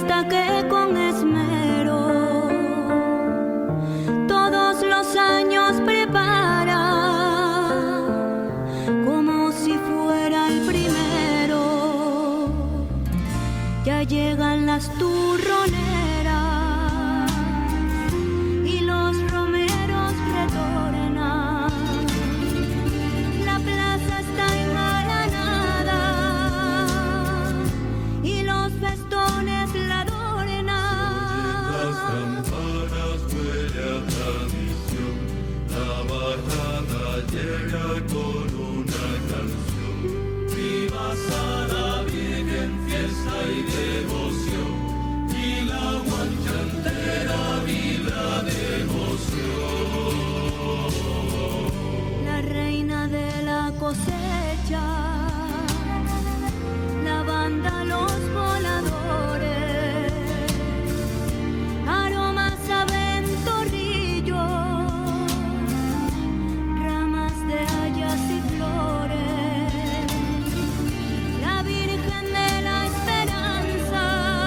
fiesta que con esmero todos los años prepara, como si fuera el primero. Ya llegan las turroneras y los romeros retornan. La plaza está engalanada y los festones la adornan. Las campanas huele a tradición, la barrada llega con una canción. Viva Sara Virgen, fiesta y devoción, y la guancha entera vibra de emoción. La reina de la cosecha, la banda, los voladores, aromas a ventorrillo, ramas de hayas y flores. La Virgen de la Esperanza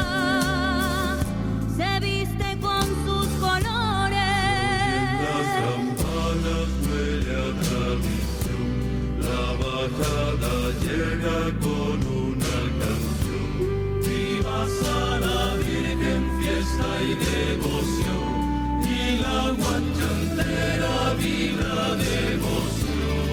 se viste con sus colores. Las campanas huele a tradición, la bajada llega con una canción. Viva Sara Virgen, fiesta y devoción, y la guancha entera vibra de emoción.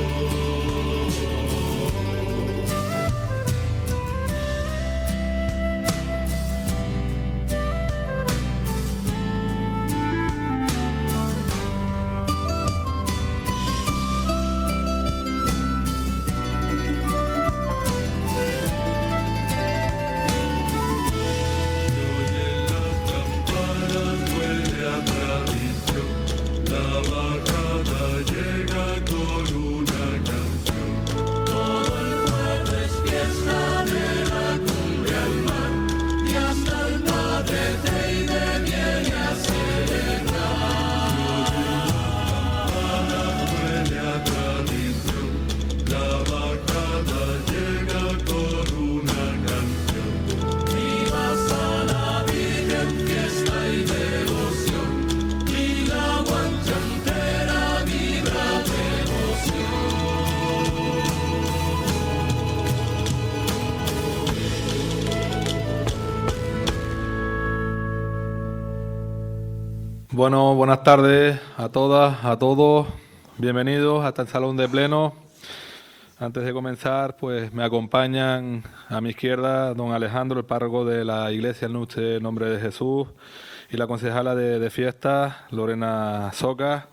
Bueno, buenas tardes a todas, a todos. Bienvenidos hasta el Salón de Pleno. Antes de comenzar, pues me acompañan a mi izquierda don Alejandro, el párroco de la Iglesia El Nombre de Jesús, y la concejala de fiestas, Lorena Soca.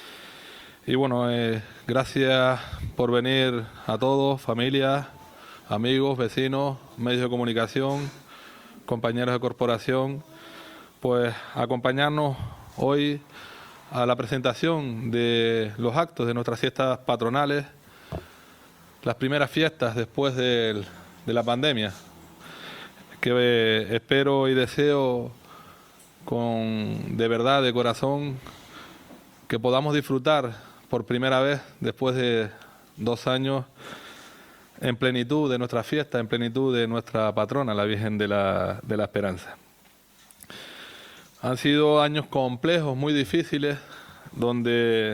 Y bueno, gracias por venir a todos, familias, amigos, vecinos, medios de comunicación, compañeros de corporación, pues acompañarnos hoy a la presentación de los actos de nuestras fiestas patronales, las primeras fiestas después de la pandemia, que espero y deseo de verdad, de corazón, que podamos disfrutar por primera vez después de 2 años en plenitud de nuestra fiesta, en plenitud de nuestra patrona, la Virgen de la Esperanza. Han sido años complejos, muy difíciles, donde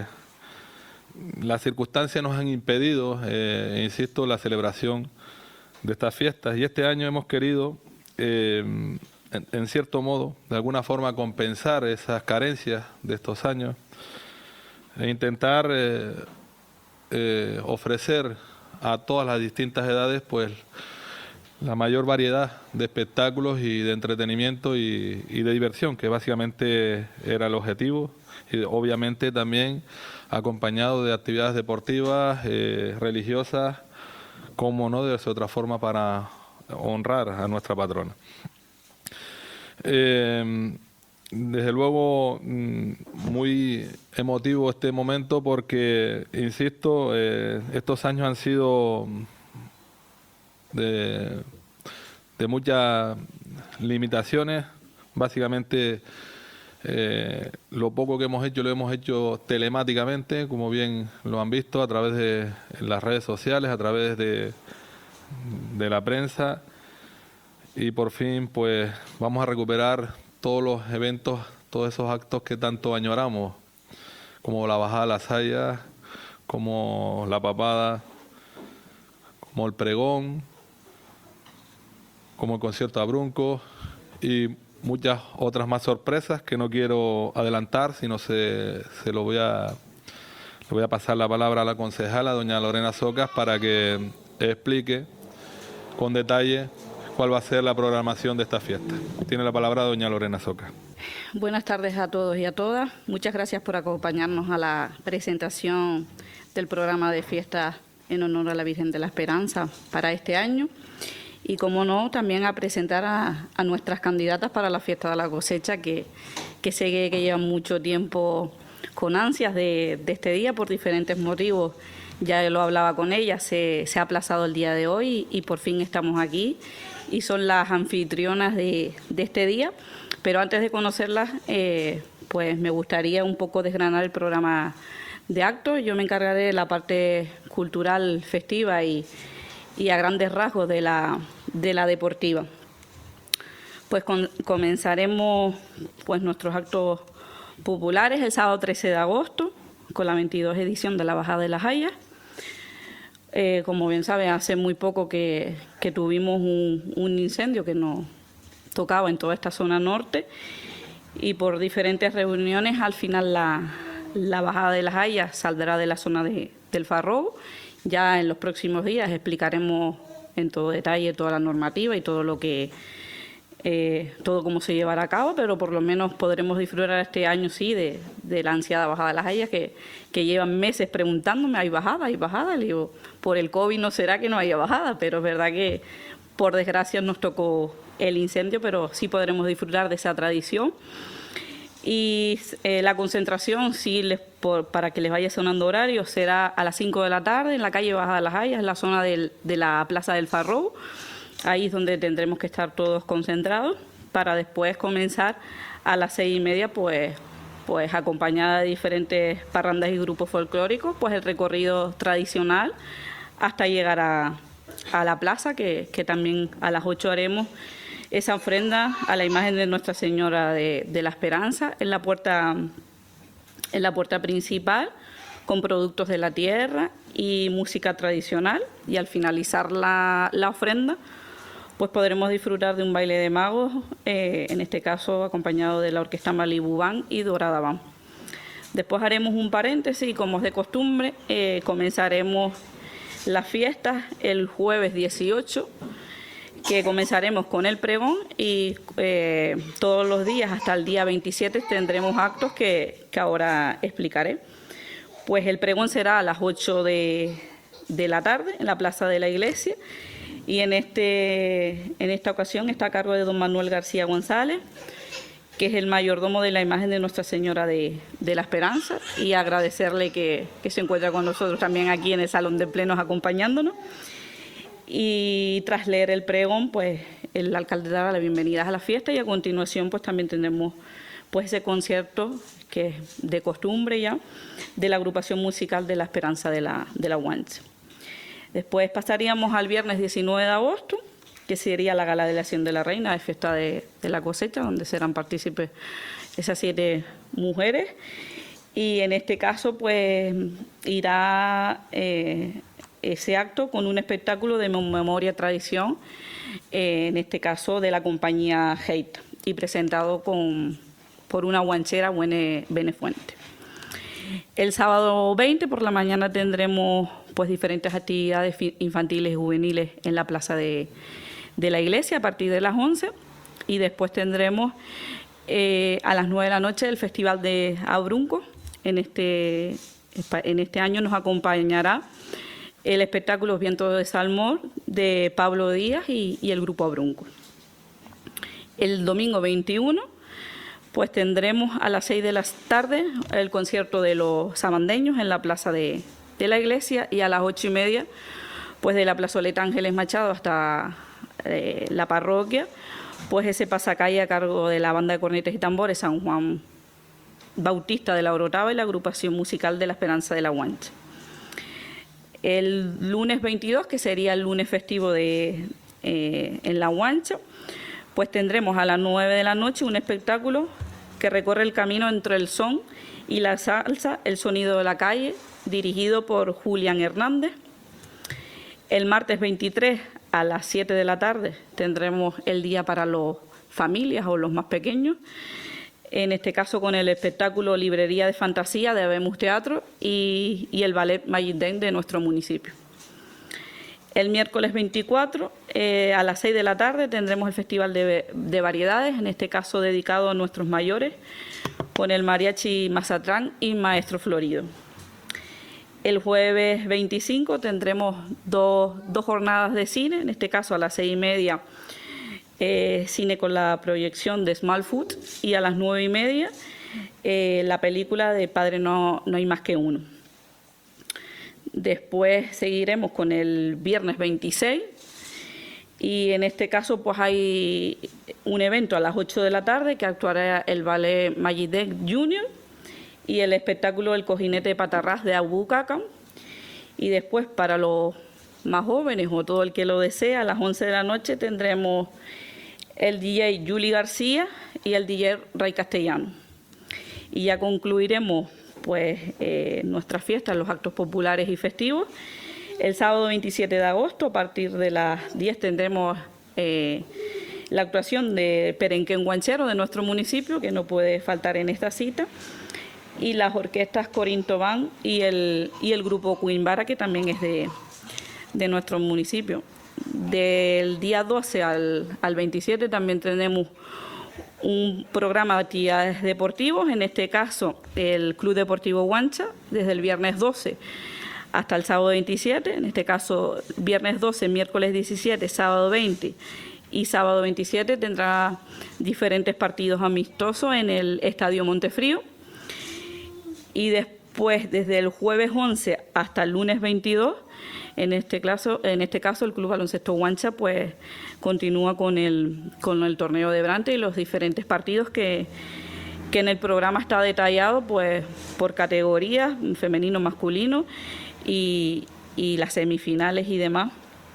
las circunstancias nos han impedido, insisto, la celebración de estas fiestas. Y este año hemos querido, en cierto modo, de alguna forma compensar esas carencias de estos años e intentar ofrecer a todas las distintas edades, pues, la mayor variedad de espectáculos y de entretenimiento y de diversión, que básicamente era el objetivo, y obviamente también acompañado de actividades deportivas, religiosas, como no debe ser otra forma para honrar a nuestra patrona. Desde luego, muy emotivo este momento porque, insisto, estos años han sido de muchas limitaciones. Básicamente, lo poco que hemos hecho lo hemos hecho telemáticamente, como bien lo han visto, a través de las redes sociales, a través de la prensa. y por fin pues vamos a recuperar todos los eventos, todos esos actos que tanto añoramos, como la bajada de las hayas, como la papada, como el pregón, como el concierto de Abrunco y muchas otras más sorpresas que no quiero adelantar, sino le voy a pasar la palabra a la concejala, doña Lorena Socas, para que explique con detalle cuál va a ser la programación de esta fiesta. Tiene la palabra doña Lorena Socas. Buenas tardes a todos y a todas. Muchas gracias por acompañarnos a la presentación del programa de fiestas en honor a la Virgen de la Esperanza para este año. Y, como no, también a presentar a nuestras candidatas para la fiesta de la cosecha, que sé que llevan mucho tiempo con ansias de este día por diferentes motivos. Ya lo hablaba con ellas, se ha aplazado el día de hoy y por fin estamos aquí y son las anfitrionas de este día. Pero antes de conocerlas, pues me gustaría un poco desgranar el programa de actos. Yo me encargaré de la parte cultural, festiva y a grandes rasgos de la deportiva. Pues comenzaremos pues nuestros actos populares el sábado 13 de agosto con la 22 edición de la Bajada de las Hayas. Como bien saben, hace muy poco que tuvimos un incendio que nos tocaba en toda esta zona norte y por diferentes reuniones al final la Bajada de las Hayas saldrá de la zona del Farrobo. Ya en los próximos días explicaremos en todo detalle toda la normativa y todo lo que todo cómo se llevará a cabo, pero por lo menos podremos disfrutar este año sí de la ansiada Bajada de las Hayas que llevan meses preguntándome, ¿hay bajada? ¿Hay bajada? Le digo, por el COVID no será que no haya bajada, pero es verdad que por desgracia nos tocó el incendio, pero sí podremos disfrutar de esa tradición. Y la concentración, sí, para que les vaya sonando horario, será a las 5 de la tarde en la calle Bajada de las Hayas, en la zona de la Plaza del Farrobo. Ahí es donde tendremos que estar todos concentrados para después comenzar a las 6:30, pues acompañada de diferentes parrandas y grupos folclóricos, pues el recorrido tradicional hasta llegar a la plaza, que también a las 8 haremos esa ofrenda a la imagen de Nuestra Señora de la Esperanza en la puerta principal, con productos de la tierra y música tradicional. Y al finalizar la ofrenda, pues podremos disfrutar de un baile de magos, en este caso acompañado de la Orquesta Malibu Band y Dorada Band. Después haremos un paréntesis y, como es de costumbre, comenzaremos las fiestas el jueves 18, que comenzaremos con el pregón y todos los días hasta el día 27 tendremos actos que ahora explicaré. Pues el pregón será a las 8 de la tarde en la Plaza de la Iglesia y en esta ocasión está a cargo de don Manuel García González, que es el mayordomo de la imagen de Nuestra Señora de la Esperanza, y agradecerle que se encuentra con nosotros también aquí en el Salón de Plenos acompañándonos. Y tras leer el pregón, pues el alcalde dará la bienvenida a la fiesta y a continuación pues también tendremos pues ese concierto que es de costumbre ya, de la agrupación musical de la Esperanza de la Guanche. Después pasaríamos al viernes 19 de agosto, que sería la Gala de la Acción de la Reina, de fiesta de la cosecha, donde serán partícipes esas 7 mujeres. Y en este caso pues irá ese acto con un espectáculo de memoria tradición, en este caso de la compañía Hate, y presentado por una guanchera Benefuente. El sábado 20 por la mañana tendremos pues diferentes actividades infantiles y juveniles en la Plaza de la Iglesia a partir de las 11, y después tendremos a las 9 de la noche el Festival de Abrunco. En este año nos acompañará el espectáculo Viento de Salmón de Pablo Díaz y el grupo Abrunco. El domingo 21 pues tendremos a las 6 de la tarde el concierto de los sabandeños en la Plaza de la Iglesia, y a las 8:30 pues de la plazoleta Ángeles Machado hasta la parroquia, pues ese pasacalle a cargo de la banda de cornetas y tambores San Juan Bautista de la Orotava y la agrupación musical de la Esperanza de la Guanche. El lunes 22, que sería el lunes festivo de en La Guancha, pues tendremos a las 9 de la noche un espectáculo que recorre el camino entre el son y la salsa, el sonido de la calle, dirigido por Julián Hernández. El martes 23 a las 7 de la tarde tendremos el día para las familias o los más pequeños, en este caso con el espectáculo Librería de Fantasía de Habemos Teatro y el Ballet Magic Dance de nuestro municipio. El miércoles 24 a las 6 de la tarde tendremos el Festival de Variedades, en este caso dedicado a nuestros mayores, con el Mariachi Mazatlán y Maestro Florido. El jueves 25 tendremos dos jornadas de cine, en este caso a las 6:30 cine con la proyección de Small Food y a las 9:30 la película de Padre no hay más que uno. Después seguiremos con el viernes 26 y en este caso pues hay un evento a las 8 de la tarde que actuará el Ballet Magic Dance Junior y el espectáculo El Cojinete de Patarrás de Abu Cacam. Y después para los más jóvenes o todo el que lo desea, a las 11 de la noche tendremos el DJ Juli García y el DJ Ray Castellano. Y ya concluiremos pues nuestras fiestas, los actos populares y festivos. El sábado 27 de agosto, a partir de las 10, tendremos la actuación de Perenquén Guanchero de nuestro municipio, que no puede faltar en esta cita, y las orquestas Corinto Band y el grupo Cuimbara, que también es de nuestro municipio. Del día 12 al 27 también tenemos un programa de actividades deportivos, en este caso el Club Deportivo Guancha, desde el viernes 12 hasta el sábado 27, en este caso viernes 12, miércoles 17, sábado 20 y sábado 27 tendrá diferentes partidos amistosos en el Estadio Montefrío. Y después, desde el jueves 11 hasta el lunes 22, en este caso el Club Baloncesto Guancha pues continúa con el torneo de Brante y los diferentes partidos que en el programa está detallado pues por categorías, femenino, masculino y las semifinales y demás.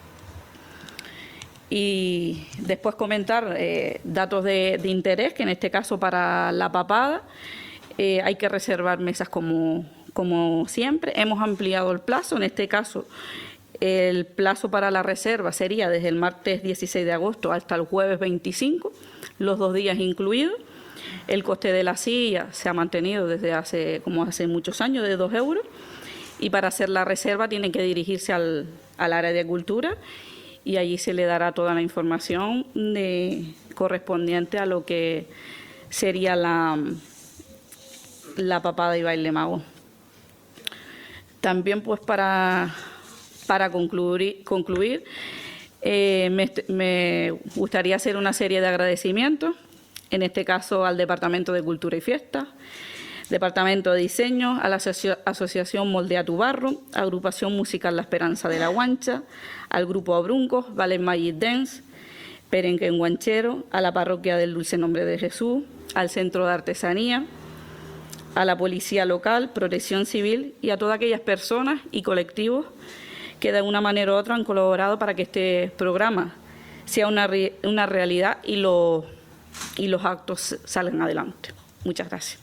Y después comentar datos de interés, que en este caso para la papada hay que reservar mesas como siempre. Hemos ampliado el plazo, en este caso el plazo para la reserva sería desde el martes 16 de agosto hasta el jueves 25, los 2 días incluidos. El coste de la silla se ha mantenido desde hace muchos años, de 2 euros. Y para hacer la reserva tienen que dirigirse al área de cultura y allí se le dará toda la información correspondiente a lo que sería la papada y baile mago. También pues para concluir me gustaría hacer una serie de agradecimientos, en este caso al Departamento de Cultura y Fiestas, Departamento de Diseño, a la Asociación Moldea tu Barro, Agrupación Musical La Esperanza de la Guancha, al Grupo Abruncos, Ballet Magic Dance, Perenquén Guanchero, a la Parroquia del Dulce Nombre de Jesús, al Centro de Artesanía, a la Policía Local, Protección Civil y a todas aquellas personas y colectivos que de una manera u otra han colaborado para que este programa sea una realidad y los actos salgan adelante. Muchas gracias.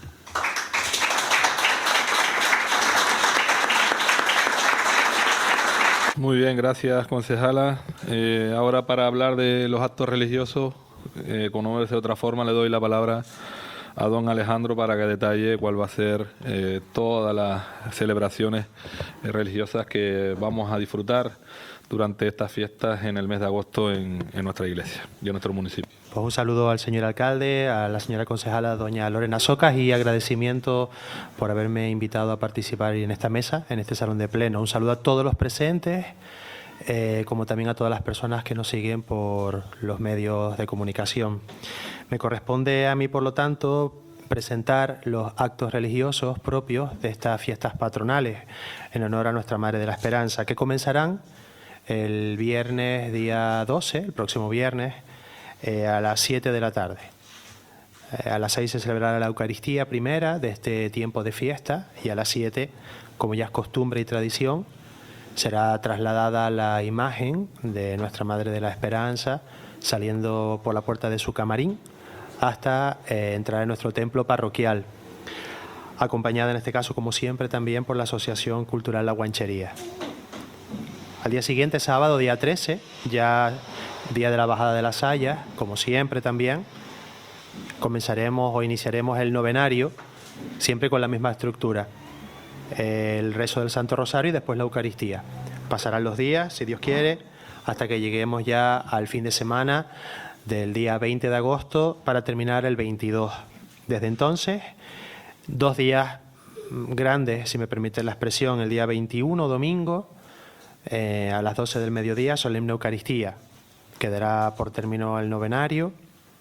Muy bien, gracias, concejala. Ahora, para hablar de los actos religiosos, como no debe ser de otra forma, le doy la palabra a don Alejandro para que detalle cuál va a ser todas las celebraciones religiosas que vamos a disfrutar durante estas fiestas en el mes de agosto en nuestra iglesia y en nuestro municipio. Pues un saludo al señor alcalde, a la señora concejala doña Lorena Socas y agradecimiento por haberme invitado a participar en esta mesa, en este salón de pleno. Un saludo a todos los presentes, como también a todas las personas que nos siguen por los medios de comunicación. Me corresponde a mí, por lo tanto, presentar los actos religiosos propios de estas fiestas patronales en honor a Nuestra Madre de la Esperanza, que comenzarán el viernes día 12, el próximo viernes, a las 7 de la tarde. A las 6 se celebrará la Eucaristía primera de este tiempo de fiesta y a las 7, como ya es costumbre y tradición, será trasladada la imagen de Nuestra Madre de la Esperanza, saliendo por la puerta de su camarín hasta entrar en nuestro templo parroquial, acompañada en este caso, como siempre, también por la Asociación Cultural La Guanchería. Al día siguiente, sábado, día 13, ya día de la bajada de las hayas, como siempre también, comenzaremos o iniciaremos el novenario, siempre con la misma estructura. El rezo del Santo Rosario y después la Eucaristía. Pasarán los días, si Dios quiere, hasta que lleguemos ya al fin de semana del día 20 de agosto para terminar el 22. Desde entonces, 2 días grandes, si me permite la expresión, el día 21, domingo, a las 12 del mediodía, solemne Eucaristía. Quedará por término el novenario,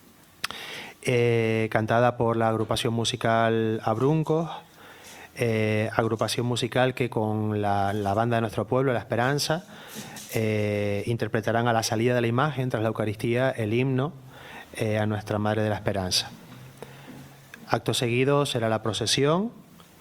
cantada por la agrupación musical Abruncos, agrupación musical que con la banda de nuestro pueblo, La Esperanza, interpretarán a la salida de la imagen, tras la Eucaristía, el himno a Nuestra Madre de la Esperanza. Acto seguido será la procesión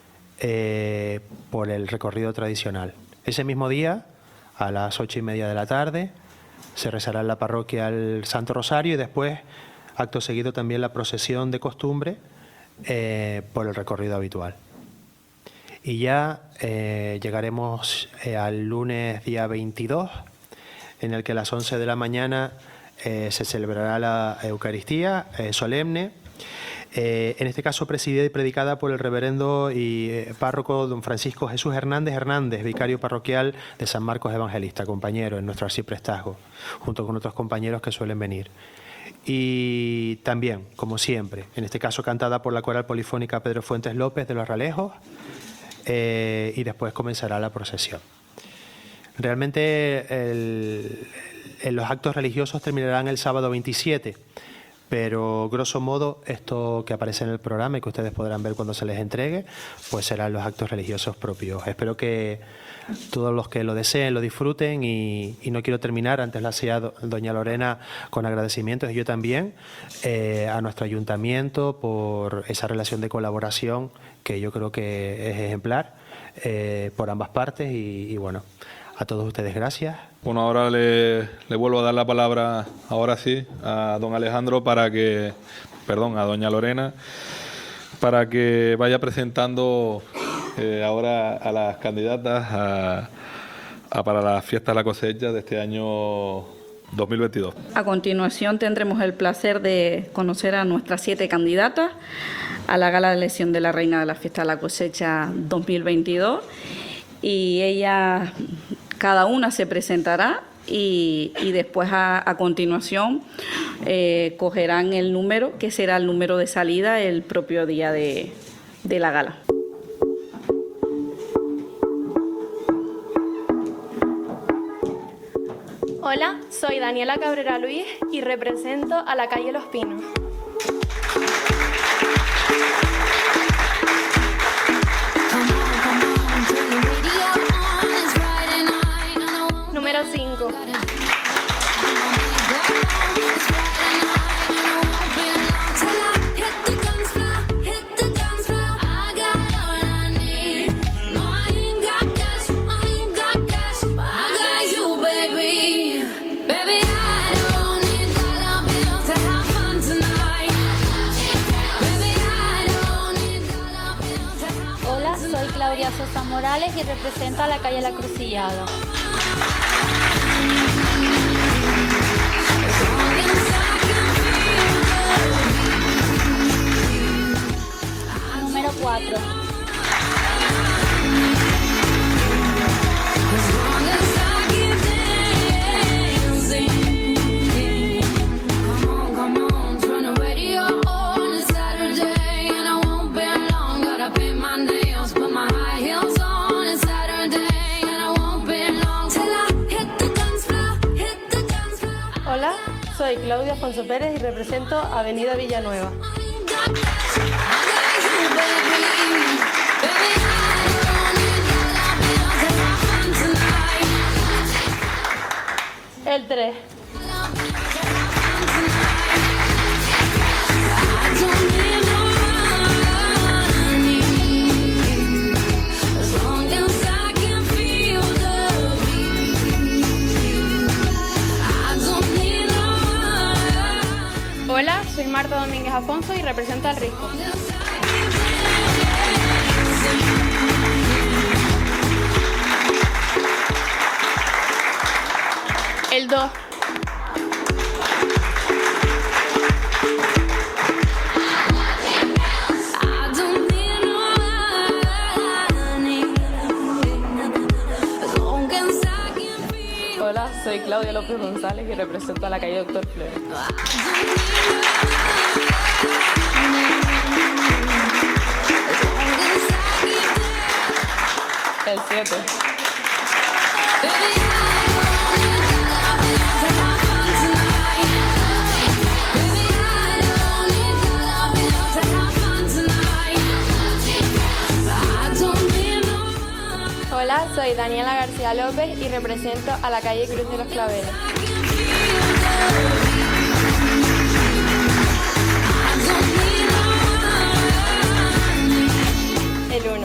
por el recorrido tradicional. Ese mismo día, a las 8:30 de la tarde, se rezará en la parroquia el Santo Rosario y después, acto seguido, también la procesión de costumbre por el recorrido habitual. Y ya llegaremos al lunes día 22, en el que a las 11 de la mañana se celebrará la Eucaristía solemne, en este caso presidida y predicada por el reverendo y párroco don Francisco Jesús Hernández, vicario parroquial de San Marcos Evangelista, compañero en nuestro arciprestazgo, junto con otros compañeros que suelen venir. Y también, como siempre, en este caso cantada por la coral polifónica Pedro Fuentes López de Los Ralejos, y después comenzará la procesión. Realmente los actos religiosos terminarán el sábado 27, pero grosso modo esto que aparece en el programa y que ustedes podrán ver cuando se les entregue, pues serán los actos religiosos propios. Espero que todos los que lo deseen lo disfruten y no quiero terminar, antes lo hacía doña Lorena, con agradecimientos, y yo también, a nuestro ayuntamiento por esa relación de colaboración que yo creo que es ejemplar por ambas partes y bueno, a todos ustedes gracias. Bueno, ahora le vuelvo a dar la palabra, ahora sí, a don Alejandro a doña Lorena, para que vaya presentando ahora a las candidatas para la fiesta de la cosecha de este año 2022. A continuación tendremos el placer de conocer a nuestras 7 candidatas a la gala de elección de la Reina de la Fiesta de la Cosecha 2022, y ellas, cada una se presentará y después a continuación cogerán el número, que será el número de salida el propio día de la gala. Hola, soy Daniela Cabrera Luis y represento a la calle Los Pinos. Número 5. Hola, soy Claudia Sosa Morales y represento a la calle La Crucillada. Número 4. Hola, soy Claudia Alfonso Pérez y represento a Avenida Villanueva. El 3. Pozo y represento al Risco. El 2. Hola, soy Claudia López González y represento a la calle Doctor Flores. El 7. Hola, soy Daniela García López y represento a la calle Cruz de los Claveles. El 1.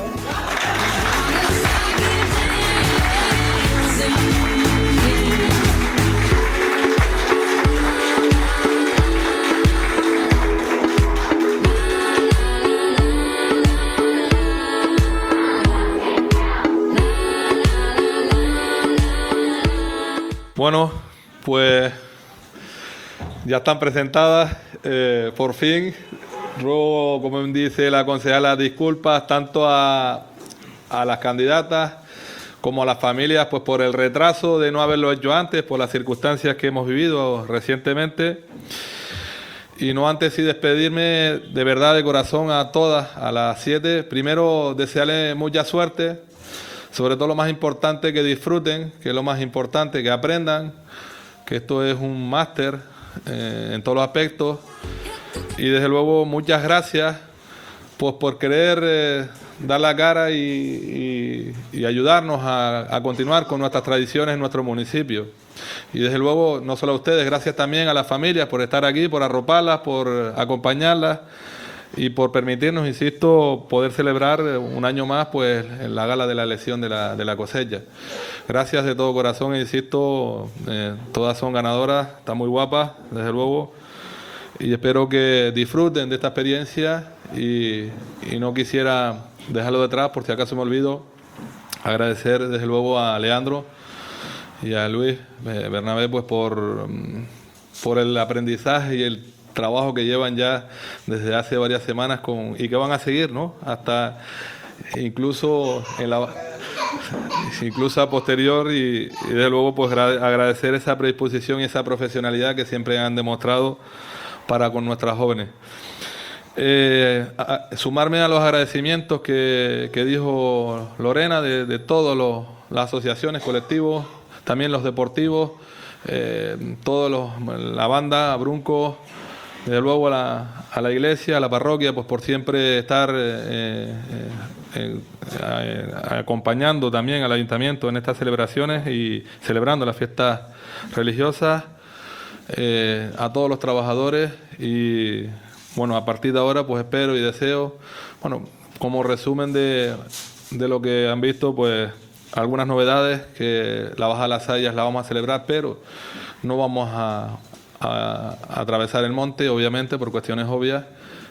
Bueno, pues ya están presentadas, por fin. Ruego, como dice la concejala, disculpas tanto a las candidatas como a las familias, pues por el retraso de no haberlo hecho antes, por las circunstancias que hemos vivido recientemente. Y no antes sí despedirme de verdad de corazón a todas, a las 7. Primero, desearles mucha suerte. Sobre todo lo más importante, que disfruten, que es lo más importante, que aprendan, que esto es un máster en todos los aspectos. Y desde luego muchas gracias pues por querer dar la cara y ayudarnos a continuar con nuestras tradiciones en nuestro municipio. Y desde luego no solo a ustedes, gracias también a las familias por estar aquí, por arroparlas, por acompañarlas. Y por permitirnos, insisto, poder celebrar un año más pues en la gala de la elección de la cosecha. Gracias de todo corazón, insisto, todas son ganadoras, están muy guapas, desde luego, y espero que disfruten de esta experiencia y no quisiera dejarlo detrás, por si acaso me olvido, agradecer desde luego a Leandro y a Luis Bernabé pues por el aprendizaje y el trabajo que llevan ya desde hace varias semanas y que van a seguir, ¿no? Hasta incluso incluso a posterior y desde luego pues agradecer esa predisposición y esa profesionalidad que siempre han demostrado para con nuestras jóvenes. Sumarme a los agradecimientos que dijo Lorena de todas las asociaciones, colectivos, también los deportivos, la banda, Brunco, desde luego a la iglesia, a la parroquia, pues por siempre estar acompañando también al ayuntamiento en estas celebraciones y celebrando las fiestas religiosas, a todos los trabajadores y bueno, a partir de ahora pues espero y deseo, bueno, como resumen de lo que han visto, pues algunas novedades, que la Baja de las Sayas la vamos a celebrar, pero no vamos a atravesar el monte, obviamente, por cuestiones obvias.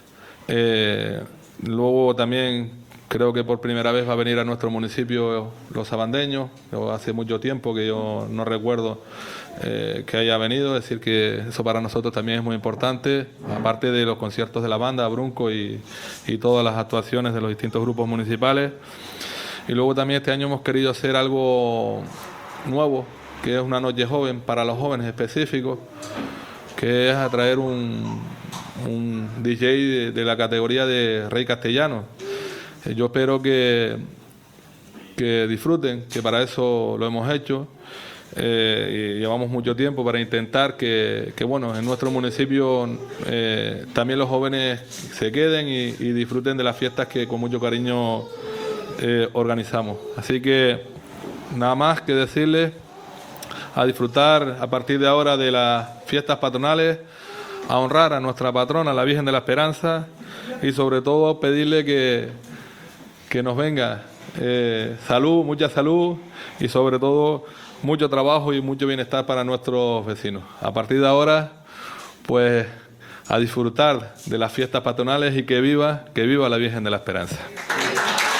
Luego también creo que por primera vez va a venir a nuestro municipio los sabandeños. Hace mucho tiempo que yo no recuerdo que haya venido, es decir que eso para nosotros también es muy importante, aparte de los conciertos de la banda, Brunco y todas las actuaciones de los distintos grupos municipales. Y luego también este año hemos querido hacer algo nuevo, que es una noche joven para los jóvenes específicos, que es atraer un DJ de la categoría de Rey Castellano. Yo espero que disfruten, que para eso lo hemos hecho. Y llevamos mucho tiempo para intentar que bueno, en nuestro municipio también los jóvenes se queden y disfruten de las fiestas que con mucho cariño organizamos. Así que nada más que decirles a disfrutar a partir de ahora de las fiestas patronales, a honrar a nuestra patrona, la Virgen de la Esperanza, y sobre todo pedirle que nos venga salud, mucha salud y sobre todo mucho trabajo y mucho bienestar para nuestros vecinos. A partir de ahora, pues a disfrutar de las fiestas patronales y que viva la Virgen de la Esperanza.